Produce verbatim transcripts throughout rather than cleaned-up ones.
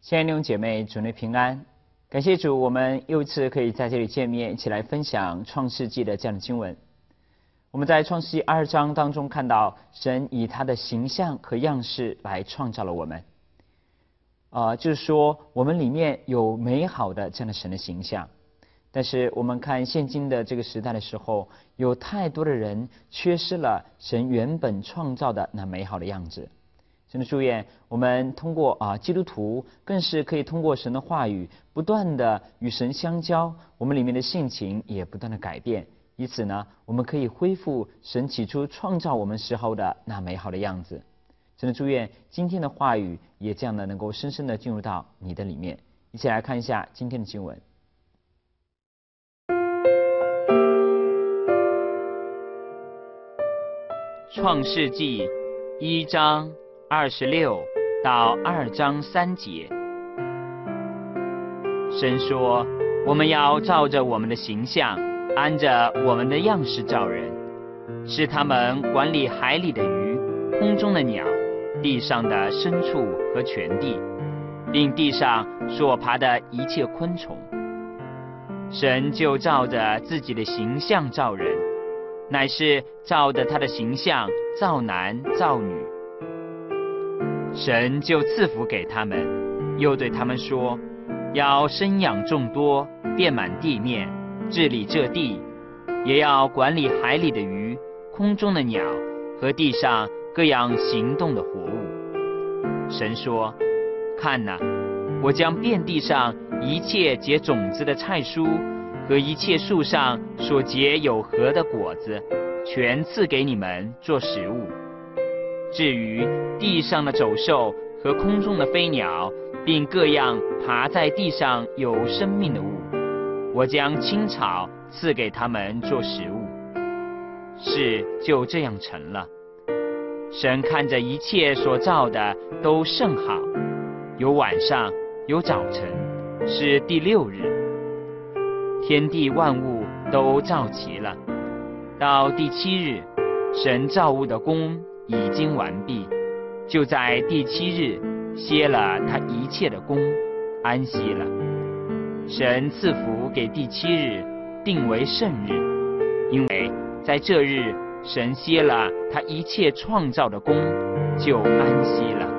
亲爱的弟兄姐妹，主内平安！感谢主，我们又一次可以在这里见面，一起来分享创世纪的这样的经文。我们在创世纪二章当中看到，神以他的形象和样式来创造了我们。呃，就是说，我们里面有美好的这样的神的形象。但是我们看现今的这个时代的时候，有太多的人缺失了神原本创造的那美好的样子。神的祝愿，我们通过啊基督徒，更是可以通过神的话语，不断的与神相交，我们里面的性情也不断的改变，以此呢，我们可以恢复神起初创造我们时候的那美好的样子。神的祝愿，今天的话语也这样的能够深深的进入到你的里面。一起来看一下今天的经文。创世纪一章二十六到二章三节，神说：“我们要照着我们的形象，按着我们的样式造人，使他们管理海里的鱼、空中的鸟、地上的牲畜和全地，并地上所爬的一切昆虫。”神就照着自己的形象造人，乃是照着他的形象造男造女。神就赐福给他们，又对他们说：“要生养众多，遍满地面，治理这地，也要管理海里的鱼、空中的鸟和地上各样行动的活物。”神说：“看哪，我将遍地上一切结种子的菜蔬和一切树上所结有核的果子，全赐给你们做食物。至于地上的走兽和空中的飞鸟，并各样爬在地上有生命的物，我将青草赐给他们做食物。”事就这样成了。神看着一切所造的都甚好，有晚上，有早晨，是第六日。天地万物都造齐了。到第七日，神造物的工已经完毕，就在第七日歇了他一切的工，安息了。神赐福给第七日，定为圣日，因为在这日神歇了他一切创造的工，就安息了。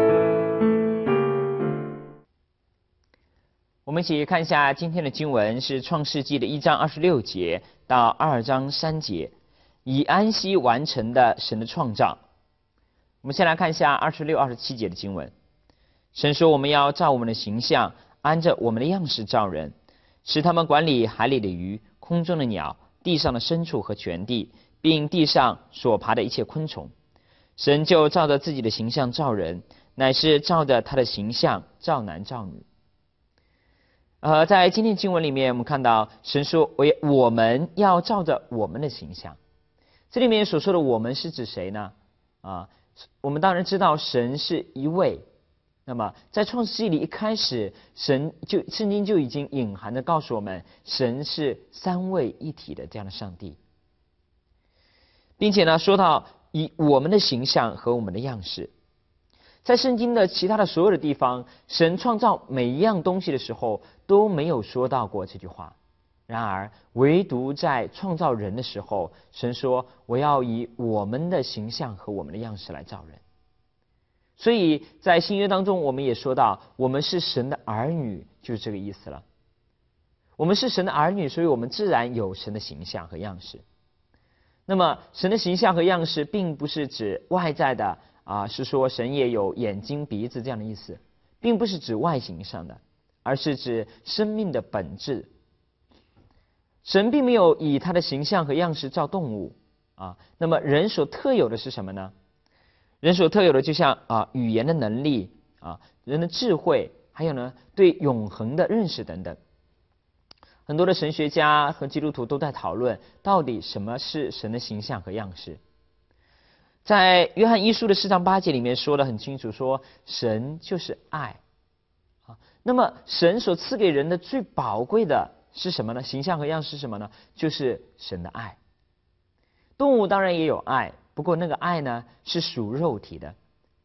我们一起看一下今天的经文，是创世纪的一章二十六节到二章三节，以安息完成的神的创造。我们先来看一下二十六、二十七节的经文。神说：“我们要照我们的形象，按着我们的样式造人，使他们管理海里的鱼、空中的鸟、地上的牲畜和全地，并地上所爬的一切昆虫。”神就照着自己的形象造人，乃是照着他的形象造男造女。呃，在今天经文里面，我们看到神说：“我我们要照着我们的形象。”这里面所说的我们是指谁呢？啊，我们当然知道神是一位。那么在创世纪里一开始，神就圣经就已经隐含的告诉我们，神是三位一体的这样的上帝，并且呢，说到以我们的形象和我们的样式。在圣经的其他的所有的地方，神创造每一样东西的时候都没有说到过这句话。然而唯独在创造人的时候，神说：“我要以我们的形象和我们的样式来造人。”所以在新约当中，我们也说到，我们是神的儿女，就是这个意思了。我们是神的儿女，所以我们自然有神的形象和样式。那么神的形象和样式并不是指外在的啊，是说神也有眼睛、鼻子这样的意思，并不是指外形上的，而是指生命的本质。神并没有以他的形象和样式造动物啊，那么人所特有的是什么呢？人所特有的就像啊语言的能力啊，人的智慧，还有呢对永恒的认识等等。很多的神学家和基督徒都在讨论，到底什么是神的形象和样式。在约翰一书的四章八节里面说得很清楚，说神就是爱啊。那么神所赐给人的最宝贵的是什么呢？形象和样式是什么呢？就是神的爱。动物当然也有爱，不过那个爱呢是属肉体的，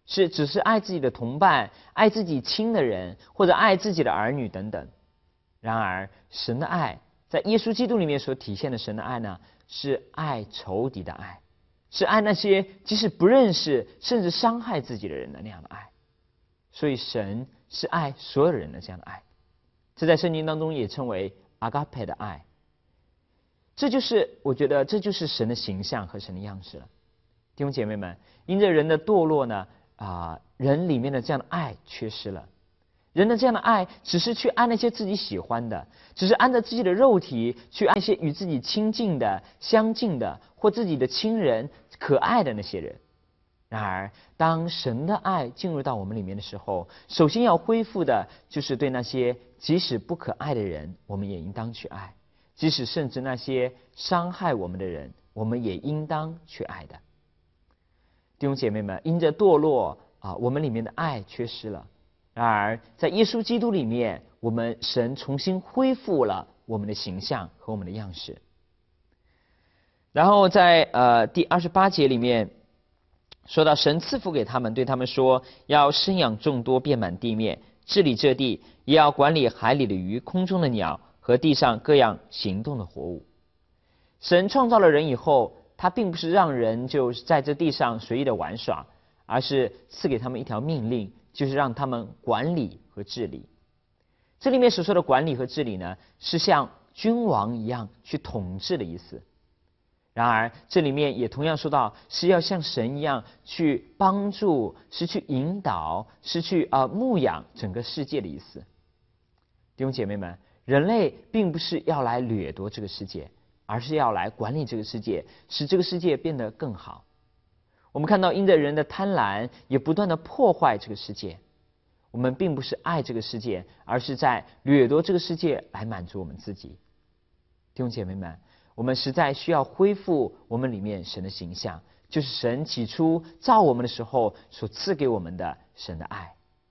是只是爱自己的同伴、爱自己亲的人，或者爱自己的儿女等等。然而，神的爱在耶稣基督里面所体现的神的爱呢，是爱仇敌的爱，是爱那些即使不认识甚至伤害自己的人的那样的爱。所以，神是爱所有人的这样的爱，这在圣经当中也称为阿嘎佩的爱。这就是我觉得这就是神的形象和神的样式了。弟兄姐妹们，因着人的堕落呢，啊、呃，人里面的这样的爱缺失了。人的这样的爱只是去爱那些自己喜欢的，只是按照自己的肉体去爱那些与自己亲近的、相近的或自己的亲人、可爱的那些人。然而，当神的爱进入到我们里面的时候，首先要恢复的就是对那些即使不可爱的人，我们也应当去爱；即使甚至那些伤害我们的人，我们也应当去爱的。弟兄姐妹们，因着堕落啊，我们里面的爱缺失了。然而，在耶稣基督里面，我们神重新恢复了我们的形象和我们的样式。然后在呃第二十八节里面说到，神赐福给他们，对他们说，要生养众多，遍满地面，治理这地，也要管理海里的鱼、空中的鸟和地上各样行动的活物。神创造了人以后，他并不是让人就在这地上随意的玩耍，而是赐给他们一条命令，就是让他们管理和治理。这里面所说的管理和治理呢，是像君王一样去统治的意思。然而这里面也同样说到，是要像神一样去帮助，是去引导，是去啊、呃、牧养整个世界的意思。弟兄姐妹们，人类并不是要来掠夺这个世界，而是要来管理这个世界，使这个世界变得更好。我们看到，因着人的贪婪，也不断的破坏这个世界。我们并不是爱这个世界，而是在掠夺这个世界来满足我们自己。弟兄姐妹们，我们实在需要恢复我们里面神的形象，就是神起初造我们的时候所赐给我们的神的爱。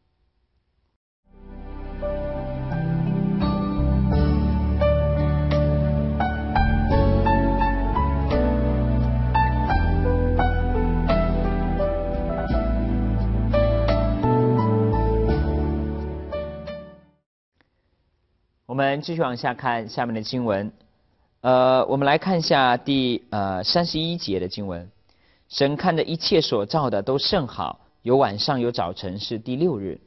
我们继续往下看下面的经文，呃，我们来看一下第呃三十一节的经文。神看着一切所造的都甚好，有晚上有早晨，是第六日。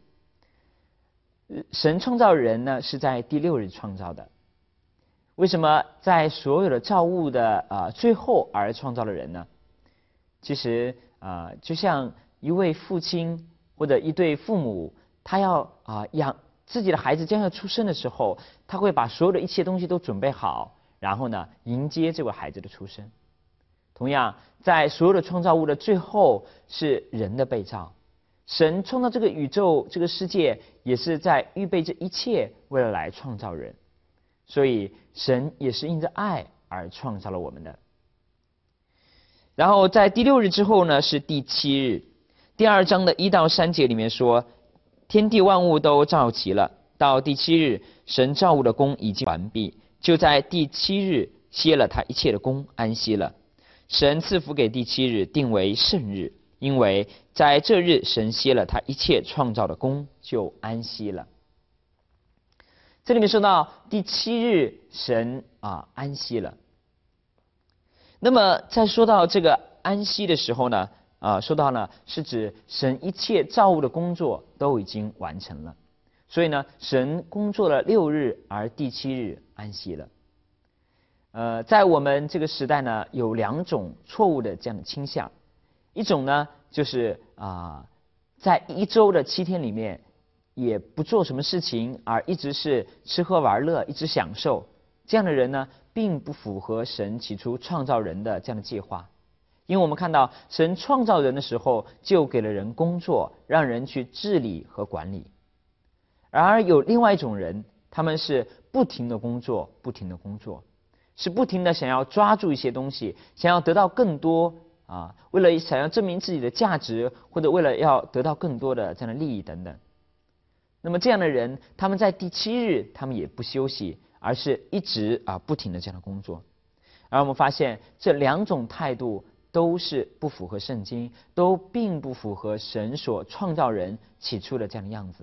神创造人呢，是在第六日创造的。为什么在所有的造物的啊、呃、最后而创造了人呢？其实啊、呃，就像一位父亲或者一对父母，他要啊、呃、养。自己的孩子将要出生的时候，他会把所有的一切东西都准备好，然后呢，迎接这位孩子的出生。同样，在所有的创造物的最后是人的被造。神创造这个宇宙、这个世界，也是在预备这一切，为了来创造人。所以，神也是因着爱而创造了我们的。然后，在第六日之后呢，是第七日。第二章的一到三节里面说，天地万物都造齐了，到第七日，神造物的工已经完毕，就在第七日歇了他一切的工，安息了。神赐福给第七日，定为圣日，因为在这日神歇了他一切创造的工，就安息了。这里面说到第七日神啊安息了。那么在说到这个安息的时候呢，啊，说到呢，是指神一切造物的工作都已经完成了，所以呢，神工作了六日，而第七日安息了。呃，在我们这个时代呢，有两种错误的这样的倾向，一种呢，就是啊、呃，在一周的七天里面，也不做什么事情，而一直是吃喝玩乐，一直享受，这样的人呢，并不符合神起初创造人的这样的计划。因为我们看到神创造人的时候，就给了人工作，让人去治理和管理。然而有另外一种人，他们是不停的工作，不停的工作，是不停的想要抓住一些东西，想要得到更多啊，为了想要证明自己的价值，或者为了要得到更多的这样的利益等等。那么这样的人，他们在第七日，他们也不休息，而是一直啊不停的这样的工作。而我们发现这两种态度都是不符合圣经，都并不符合神所创造人起初的这样的样子。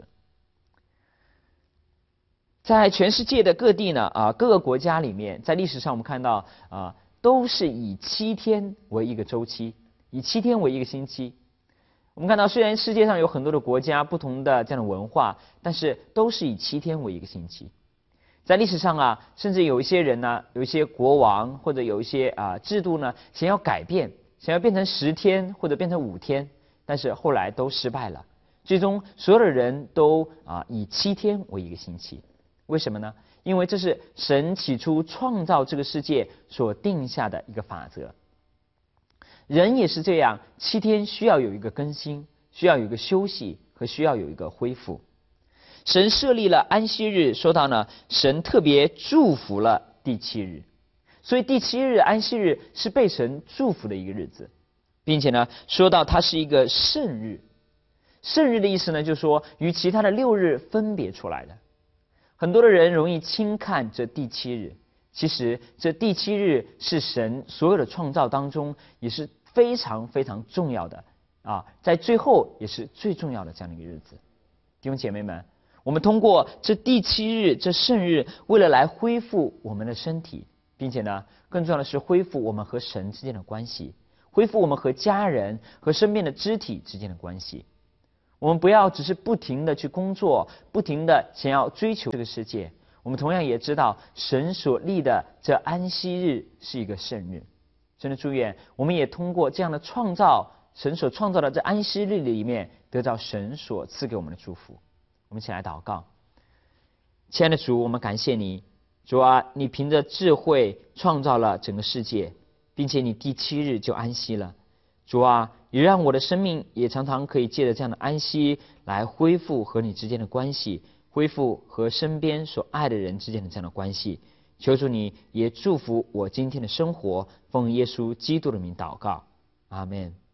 在全世界的各地呢，啊，各个国家里面，在历史上我们看到啊，都是以七天为一个周期，以七天为一个星期。我们看到，虽然世界上有很多的国家，不同的这样的文化，但是都是以七天为一个星期。在历史上啊，甚至有一些人呢，有一些国王或者有一些啊制度呢，想要改变，想要变成十天或者变成五天，但是后来都失败了。最终，所有的人都啊以七天为一个星期。为什么呢？因为这是神起初创造这个世界所定下的一个法则。人也是这样，七天需要有一个更新，需要有一个休息和需要有一个恢复。神设立了安息日，说到呢，神特别祝福了第七日，所以第七日安息日是被神祝福的一个日子，并且呢，说到它是一个圣日。圣日的意思呢，就是说与其他的六日分别出来的。很多的人容易轻看这第七日，其实这第七日是神所有的创造当中也是非常非常重要的啊，在最后也是最重要的这样的一个日子。弟兄姐妹们，我们通过这第七日这圣日，为了来恢复我们的身体，并且呢，更重要的是恢复我们和神之间的关系，恢复我们和家人和身边的肢体之间的关系。我们不要只是不停的去工作，不停的想要追求这个世界。我们同样也知道，神所立的这安息日是一个圣日。真的祝愿我们也通过这样的创造，神所创造的这安息日里面，得到神所赐给我们的祝福。我们一起来祷告。亲爱的主，我们感谢你，主啊，你凭着智慧创造了整个世界，并且你第七日就安息了。主啊，也让我的生命也常常可以借着这样的安息来恢复和你之间的关系，恢复和身边所爱的人之间的这样的关系。求主你也祝福我今天的生活，奉耶稣基督的名祷告，阿们。